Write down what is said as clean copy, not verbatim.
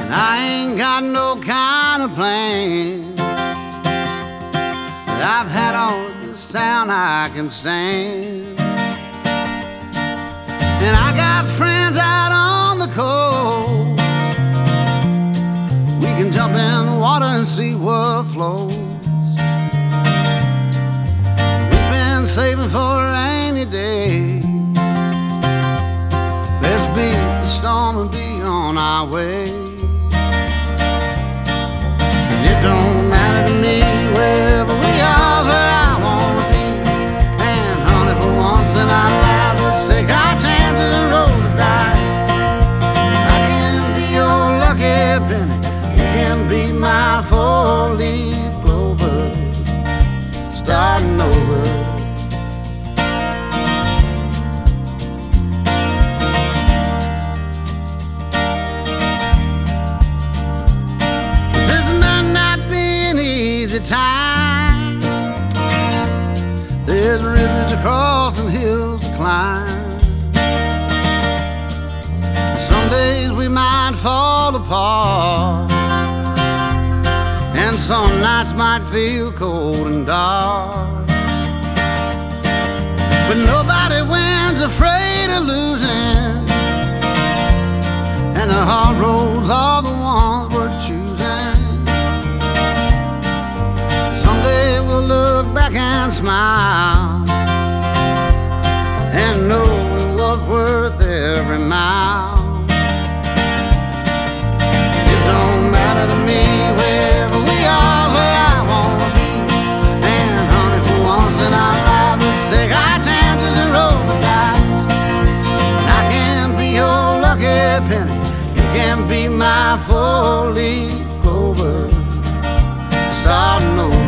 I ain't got no kind of plan that I've had all of this town I can stand. And I got friends out on the coast. We can jump in the water and see what flows. We've been saving for a rainy day. Let's beat the storm and be on our way. It don't matter to me wherever we are, where I wanna be. And honey, for once in our lives, let's take our chances and roll the dice. I can be your lucky penny, you can be my four-leaf clover, starting over. Time. There's rivers to cross and hills to climb. Some days we might fall apart, and some nights might feel cold and dark. But nobody wins afraid of losing, and the hard roads are the ones we're choosing. We'll look back and smile and know it was worth every mile. It don't matter to me wherever we are, where I wanna be. And honey, for once in our lives, let's take our chances and roll the dice. I can be your lucky penny, you can be my four-leaf clover, starting over.